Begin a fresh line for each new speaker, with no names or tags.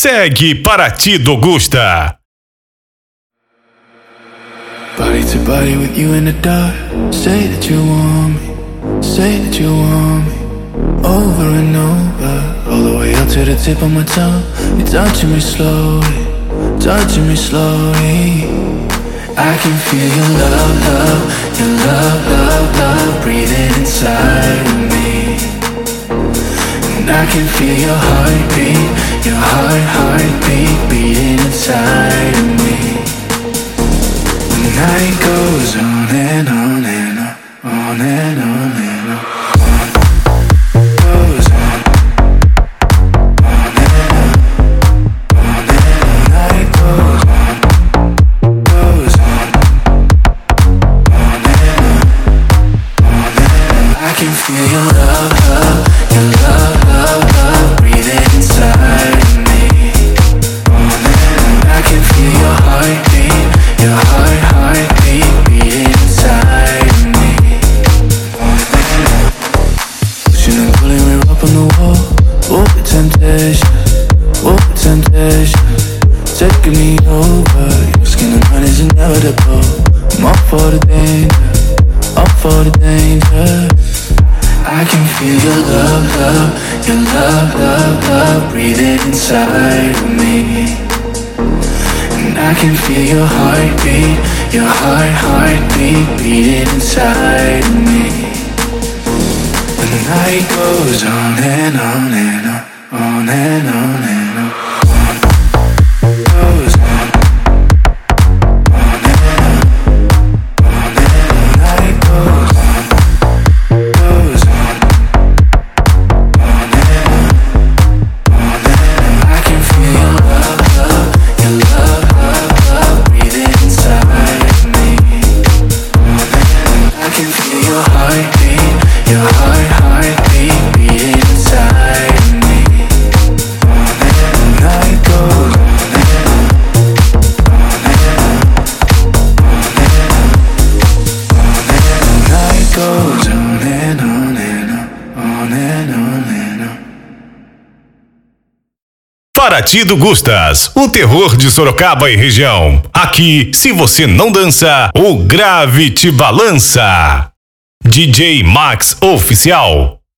Segue Partido Gusta.
Body to body with you in the dark. Say that you want me. Say that you want me. Over and over. All the way up to the tip of my tongue. You're touching me slowly. Touching me slowly. I can feel your love, love. Your love, love, love. Breathing inside of me. And I can feel your heartbeat. Your heartbeat. Beating inside of me. The night goes on and on and on. On and on and on. Goes on. On and on. On and on. Night goes on. Goes on. On and on. On and on. I can feel your love, love. Your love, love, love. Breathing inside of me. On and on. I can feel your heartbeat. Your heartbeat beating inside of me. Pushing and pulling, we're up on the wall. Oh, the temptation. Oh, the temptation. Taking me over. Your skin and mine is inevitable. I'm up for the danger. Up for the danger. I can feel your love, love. Your love, love, love. Breathing inside of me. I can feel your heartbeat, your heartbeat beating inside of me. The night goes on and on and on, on and on and on. Goes on, on and on, on and on. The night goes on, goes on, on and on, on and on. I can feel your love, love, your love. Your heartbeat beating inside of me. The night goes on and on, on and on, on and on, on and on. The night goes on and on and on and on and on.
Partido Gustas, o terror de Sorocaba e região. Aqui, se você não dança, o grave te balança. DJ Max Oficial.